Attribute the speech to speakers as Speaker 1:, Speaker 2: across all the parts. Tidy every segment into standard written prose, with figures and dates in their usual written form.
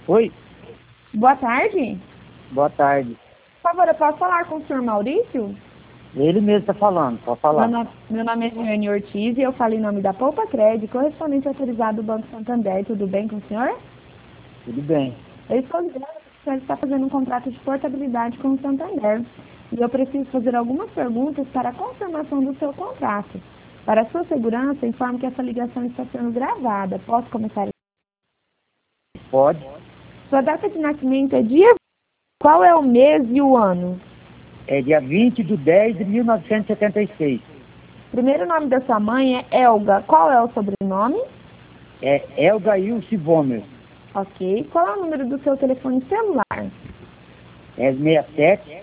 Speaker 1: Oi,
Speaker 2: Boa tarde.
Speaker 1: boa tarde.
Speaker 2: Por favor, eu posso falar com o senhor Maurício?
Speaker 1: Ele mesmo está falando, pode falar.
Speaker 2: Meu nome é Giane Ortiz e eu falo em nome da Poupa Crédito, correspondente autorizado do Banco Santander. Tudo bem com o senhor?
Speaker 1: Tudo bem.
Speaker 2: Eu estou ligando porque o senhor está fazendo um contrato de portabilidade com o Santander. E eu preciso fazer algumas perguntas para a confirmação do seu contrato. Para a sua segurança, informo que essa ligação está sendo gravada. Posso começar?
Speaker 1: Pode.
Speaker 2: Sua data de nascimento é dia... Qual é o mês e o ano?
Speaker 1: É dia 20 de 10 de 1976.
Speaker 2: Primeiro nome da sua mãe é Elga. Qual é o sobrenome?
Speaker 1: É Elga Ilse Vomer.
Speaker 2: Ok. Qual é o número do seu telefone celular?
Speaker 1: É 67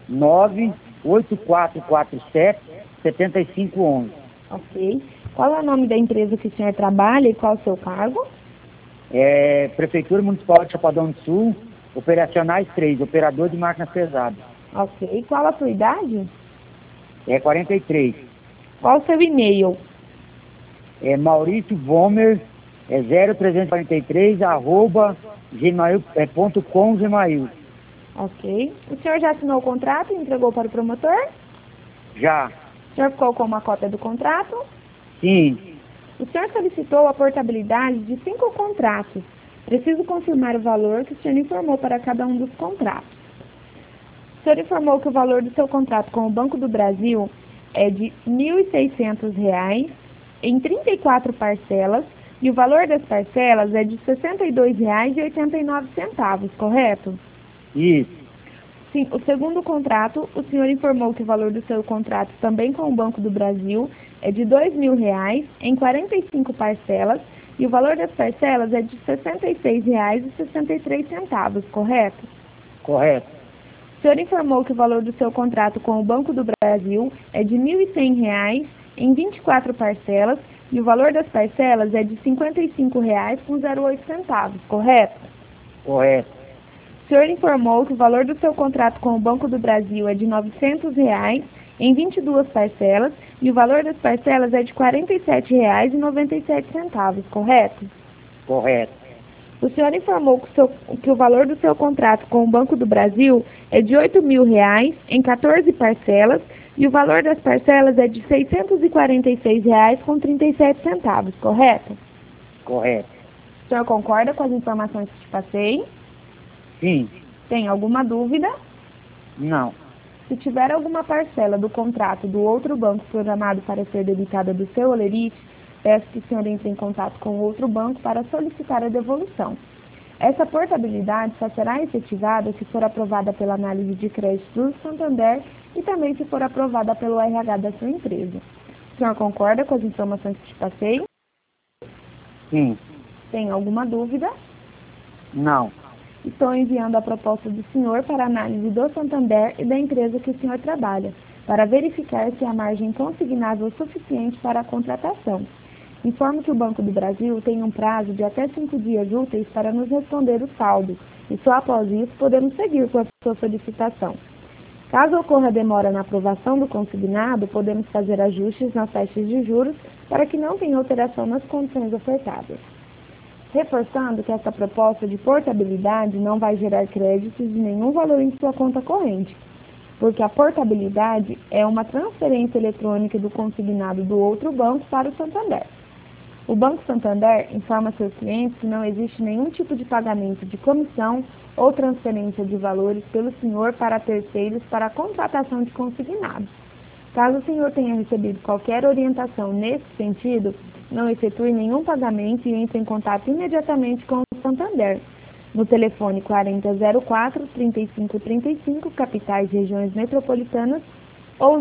Speaker 1: 98447 7511.
Speaker 2: Ok. Qual é o nome da empresa que o senhor trabalha e qual é o seu cargo?
Speaker 1: É Prefeitura Municipal de Chapadão do Sul, Operacionais 3, Operador de Máquinas Pesadas.
Speaker 2: Ok. Qual a sua idade?
Speaker 1: É 43.
Speaker 2: Qual o seu e-mail?
Speaker 1: É Maurício Vomer, é 0343, arroba gmail.com, Gmail.
Speaker 2: Ok. O senhor já assinou o contrato e entregou para o promotor?
Speaker 1: Já.
Speaker 2: O senhor ficou com uma cópia do contrato?
Speaker 1: Sim.
Speaker 2: O senhor solicitou a portabilidade de 5 contratos. Preciso confirmar o valor que o senhor informou para cada um dos contratos. O senhor informou que o valor do seu contrato com o Banco do Brasil é de R$ 1.600 em 34 parcelas e o valor das parcelas é de R$ 62,89, correto?
Speaker 1: Isso.
Speaker 2: Sim, o segundo contrato, o senhor informou que o valor do seu contrato também com o Banco do Brasil é de R$ 2.000 em 45 parcelas e o valor das parcelas é de R$ 66,63, correto?
Speaker 1: Correto.
Speaker 2: O senhor informou que o valor do seu contrato com o Banco do Brasil é de R$ 1.100 em 24 parcelas e o valor das parcelas é de R$ 55,08, correto?
Speaker 1: Correto.
Speaker 2: O senhor informou que o valor do seu contrato com o Banco do Brasil é de R$ 900 em 22 parcelas e o valor das parcelas é de R$ 47,97, correto?
Speaker 1: Correto.
Speaker 2: O senhor informou que o valor do seu contrato com o Banco do Brasil é de R$ 8.000 em 14 parcelas e o valor das parcelas é de R$ 646,37, correto?
Speaker 1: Correto.
Speaker 2: O senhor concorda com as informações que te passei?
Speaker 1: Sim.
Speaker 2: Tem alguma dúvida?
Speaker 1: Não.
Speaker 2: Se tiver alguma parcela do contrato do outro banco programado para ser debitada do seu holerite, peço que o senhor entre em contato com o outro banco para solicitar a devolução. Essa portabilidade só será efetivada se for aprovada pela análise de crédito do Santander e também se for aprovada pelo RH da sua empresa. O senhor concorda com as informações que te passei?
Speaker 1: Sim.
Speaker 2: Tem alguma dúvida?
Speaker 1: Não.
Speaker 2: Estou enviando a proposta do senhor para análise do Santander e da empresa que o senhor trabalha, para verificar se há margem consignável suficiente para a contratação. Informo que o Banco do Brasil tem um prazo de até 5 dias úteis para nos responder o saldo, e só após isso podemos seguir com a sua solicitação. Caso ocorra demora na aprovação do consignado, podemos fazer ajustes nas taxas de juros para que não tenha alteração nas condições ofertadas. Reforçando que essa proposta de portabilidade não vai gerar créditos de nenhum valor em sua conta corrente, porque a portabilidade é uma transferência eletrônica do consignado do outro banco para o Santander. O Banco Santander informa seus clientes que não existe nenhum tipo de pagamento de comissão ou transferência de valores pelo senhor para terceiros para a contratação de consignados. Caso o senhor tenha recebido qualquer orientação nesse sentido, não efetue nenhum pagamento e entre em contato imediatamente com o Santander, no telefone 4004-3535, capitais e regiões metropolitanas, ou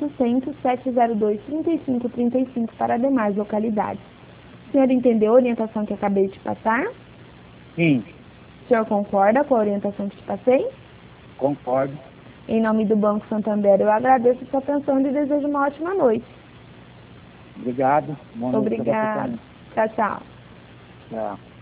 Speaker 2: 0800-702-3535 para demais localidades. O senhor entendeu a orientação que acabei de passar?
Speaker 1: Sim.
Speaker 2: O senhor concorda com a orientação que te passei?
Speaker 1: Concordo.
Speaker 2: Em nome do Banco Santander, eu agradeço a sua atenção e lhe desejo uma ótima noite.
Speaker 1: Obrigado. Boa noite.
Speaker 2: Obrigada. Tchau, tchau.
Speaker 1: Tchau.